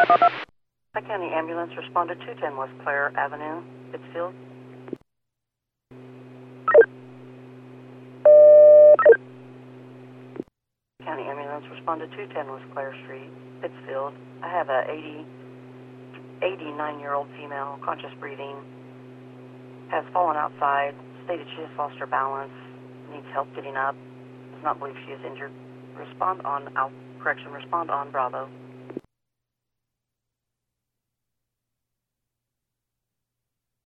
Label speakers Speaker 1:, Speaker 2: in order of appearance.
Speaker 1: Hi County Ambulance, respond to 210 West Clare Avenue, Pittsfield. County Ambulance, respond to 210 West Clare Street, Pittsfield. I have a 89-year-old female, conscious breathing, has fallen outside, stated she has lost her balance, needs help getting up, does not believe she is injured. Respond on Bravo.